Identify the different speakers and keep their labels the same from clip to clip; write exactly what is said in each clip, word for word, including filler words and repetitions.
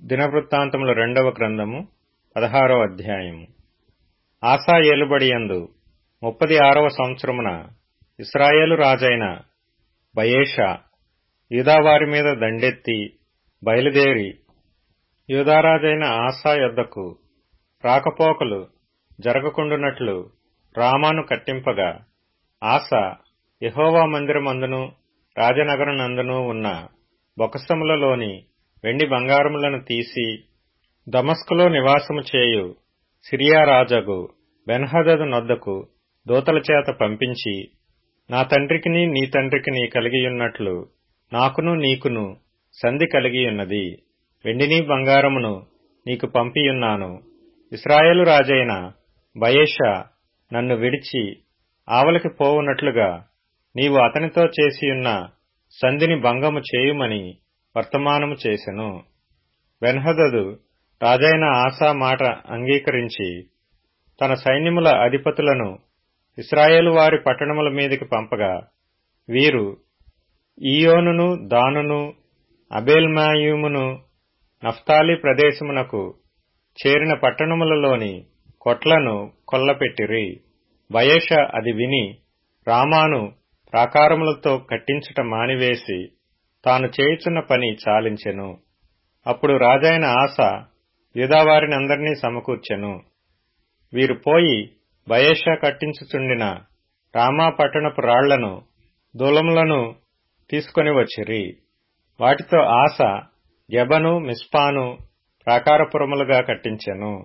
Speaker 1: దినవృత్తాంతములు రెండవ గ్రంథము పదహారవ అధ్యాయము. ఆసా ఏలుబడియందు ముప్పది ఆరవ సంవత్సరమున ఇశ్రాయేలు రాజైన బయేషా యూదావారి మీద దండెత్తి బయలుదేరి యూదారాజైన ఆసా యొద్దకు రాకపోకలు జరగకుండునట్లు రామాను కట్టింపగా, ఆసా యెహోవా మందిరమందును రాజనగరనందును ఉన్న బొకసములలోని వెండి బంగారములను తీసి దమస్కులో నివాసము చేయు సిరియా రాజగు బెన్హదదు నొద్దకు దూతల చేత పంపించి, నా తండ్రికిని నీ తండ్రికిని కలిగియున్నట్లు నాకును నీకును సంధి కలిగియున్నది. వెండిని బంగారమును నీకు పంపియున్నాను. ఇశ్రాయేలు రాజైన బయేషా నన్ను విడిచి ఆవలికి పోవునట్లుగా నీవు అతనితో చేసియున్న సంధిని భంగము చేయుమని వర్తమానము చేసెను. బెన్హదదు రాజైన ఆసా మాట అంగీకరించి తన సైన్యముల అధిపతులను ఇశ్రాయేలు వారి పట్టణముల మీదికి పంపగా, వీరు ఈయోనును దానును అబేల్మాయీమును నఫ్తాలి ప్రదేశమునకు చేరిన పట్టణములలోని కొట్లను కొల్లపెట్టిరి. బయేషా అది విని రామాను ప్రాకారములతో కట్టించుట మానివేసి తాను చేయుచున్న పని చాలించెను. అప్పుడు రాజైన ఆసా యూదావారినందరినీ సమకూర్చెను. వీరు పోయి బయేషా కట్టించుచుండిన రామా పట్టణపు రాళ్లను దూలములను తీసుకొని వచ్చిరి. వాటితో ఆసా గెబను మిస్పాను ప్రాకారపురములుగా కట్టించెను.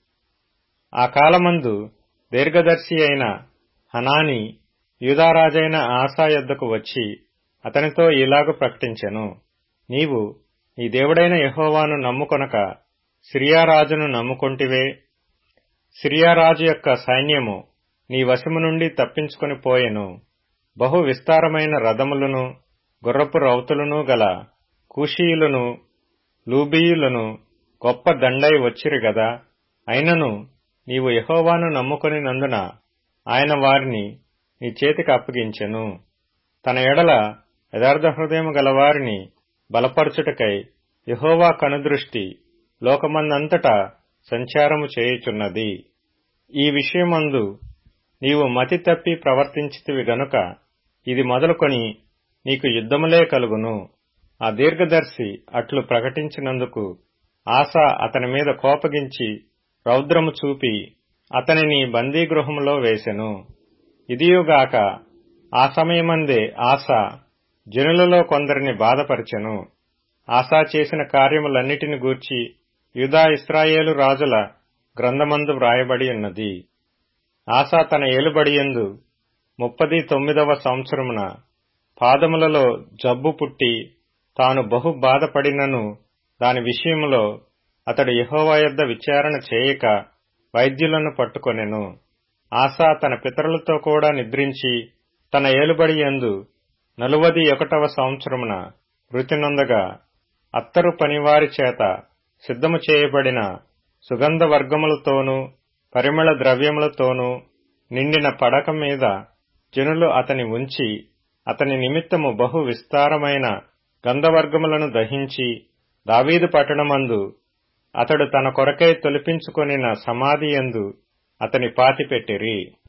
Speaker 1: ఆ కాలమందు దీర్ఘదర్శి అయిన హనానీ యూదారాజైన ఆసా యొద్దకు వచ్చి అతనితో ఇలాగు ప్రకటించెను, నీవు నీ దేవుడైన యెహోవాను నమ్ముకొనక సిరియారాజును నమ్ముకొంటివే. సిరియారాజు యొక్క సైన్యము నీ వశము నుండి తప్పించుకొని పోయెను. బహు విస్తారమైన రథములను గుర్రపు రౌతులను గల కూషీయులను లూబీయులను గొప్ప దండై వచ్చిరి గదా. అయినను నీవు యెహోవాను నమ్ముకొనినందున ఆయన వారిని నీ చేతికి అప్పగించెను. తన ఎడల యథార్థ హృదయము గలవారిని బలపరచుటకై యెహోవా కనుదృష్టి లోకమందంతటా సంచారము చేయుచున్నది. ఈ విషయమందు నీవు మతి తప్పి ప్రవర్తించితివి గనుక ఇది మొదలుకొని నీకు యుద్ధములే కలుగును. ఆ దీర్ఘదర్శి అట్లు ప్రకటించినందుకు ఆసా అతని మీద కోపగించి రౌద్రము చూపి అతనిని బందీగృహములో వేసెను. ఇదియుగాక ఆ సమయమందే ఆసా జనులలో కొందరిని బాధపరిచెను. ఆసా చేసిన కార్యములన్నిటిని గూర్చి యూదా ఇశ్రాయేలు రాజుల గ్రంథమందు వ్రాయబడి ఉన్నది. ఆసా తన ఏలుబడియందు ముప్పది తొమ్మిదవ సంవత్సరమున పాదములలో జబ్బు పుట్టి తాను బహు బాధపడినను దాని విషయములో అతడు యెహోవా యొద్ద విచారణ చేయక వైద్యులను పట్టుకొనెను. ఆసా తన పితరులతో కూడా నిద్రించి తన ఏలుబడియందు నలువది ఒకటవ సంవత్సరమున మృతి నొందగా, అత్తరు పనివారి చేత సిద్ధము చేయబడిన సుగంధ వర్గములతోనూ పరిమళ ద్రవ్యములతోనూ నిండిన పడక మీద జనులు అతని ఉంచి అతని నిమిత్తము బహు విస్తారమైన గంధవర్గములను దహించి దావీదు పట్టణమందు అతడు తన కొరకై తొలిపించుకొనిన సమాధియందు అతని పాతిపెట్టిరి.